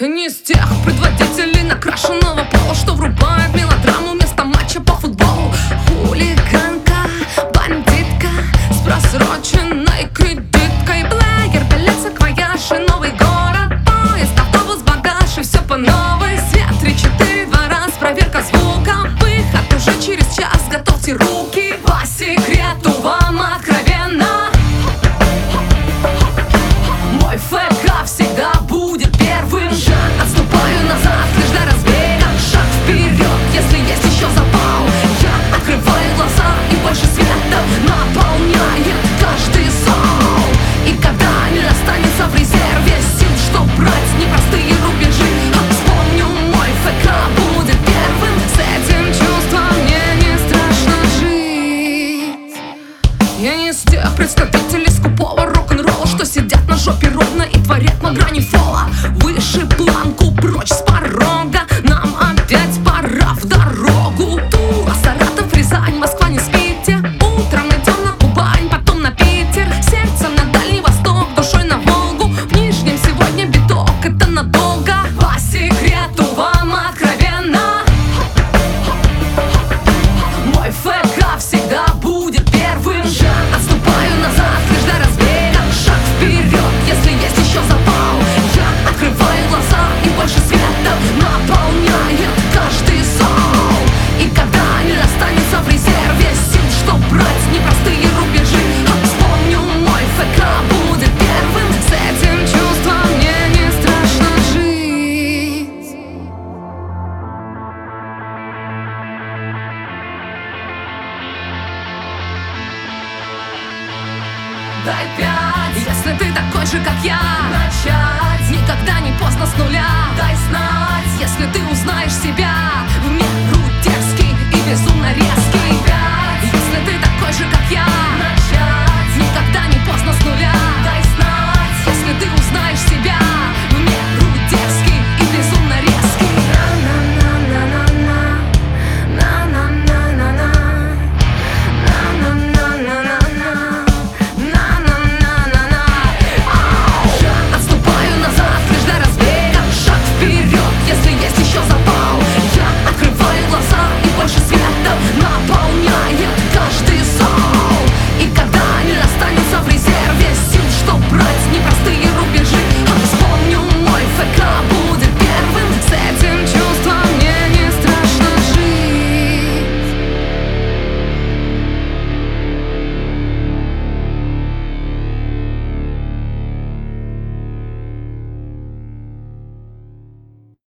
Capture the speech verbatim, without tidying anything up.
Я не из тех предводителей накрашенного пола, что врубает мелодраму вместо матча по футболу. Хулиганка, бандитка с просроченной кредиткой. Плеер, билет, саквояж и новый город. Поезд, автобус, багаж и все по новой. Свет, три-четыре, два раз, проверка звука. Выход уже через час, готовьте руки. По секрету вам откровенно, мой ФК всегда будет первым. Я отступаю назад лишь до разбега. Шаг вперед, если есть еще запал. Я открываю глаза, и больше света наполняет каждый зал. И когда не останется в резерве сил, чтоб брать непростые рубежи, вспомню, мой ФК будет первым. С этим чувством мне не страшно жить. Я не из тех представителей скупого рок-н-ролла, что сидят на жопе ровно и творят на грани фола. Выше планку, прочь с порога, нам опять пора в дорогу. Тула, Саратов, Рязань, Москва, не спите. Утром идем на Кубань, потом на Питер. Сердцем на Дальний Восток, душой на Волгу. В Нижнем сегодня биток, это надолго. По секрету вам откровенно, мой ФК всегда будет первым. Я отступаю назад лишь до разбега. Шаг вперед, если есть еще запал. Я открываю глаза, и больше света наполняет каждый зал. И когда не останется в резерве сил, чтоб брать непростые рубежи, вспомню, мой ФК будет первым. С этим чувством мне не страшно жить. Дай пять, если ты такой же, как я. Начать, никогда не поздно с нуля. Дай знать, если ты узнаешь себя.